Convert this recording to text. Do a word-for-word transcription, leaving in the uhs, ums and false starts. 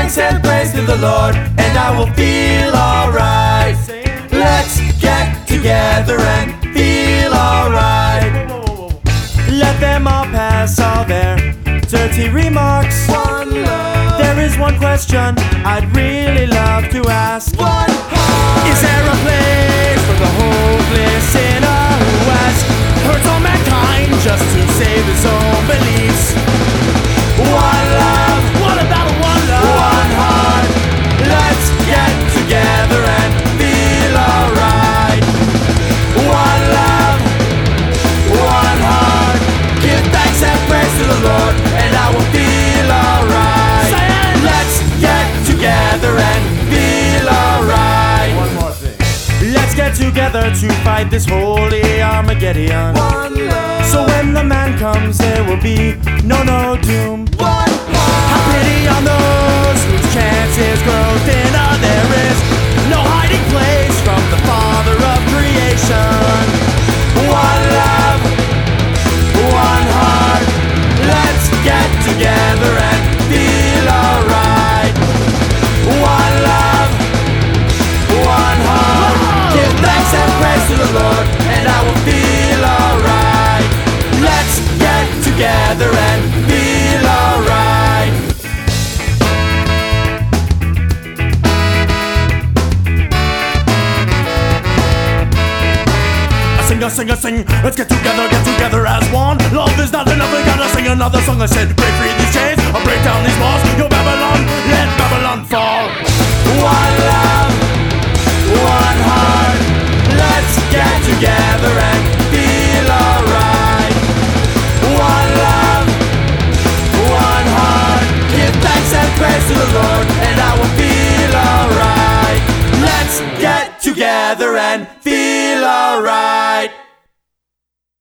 thanks and praise to the Lord, and I will feel alright. Let's get together and feel alright. Let them all pass all their dirty remarks. One love. There is one question I'd really love to ask. One heart. Is there a place for the hopeless sinner who has hurt all mankind just to save his own beliefs? One love. What about one love? One heart. Let's get together and feel alright. One love. One heart. Give thanks and praise to the Lord, and I will feel alright. Let's get together and feel alright. One more thing. Let's get together to fight this holy Armageddon. One love. So when the man comes, there will be no, no doom. One heart. Have pity on those whose chances grow thinner. There is no hiding place from the Father of creation. One love. One heart. Let's get together and feel alright. One love. One heart. Give thanks and praise to the Lord, and I will feel alright. Let's get together and feel alright. Sing a sing a sing, let's get together, get together as one. Love is not enough, we gotta sing another song. I said break free these chains, I'll break down these walls. Yo Babylon, let Babylon fall. One love. One heart. Let's get together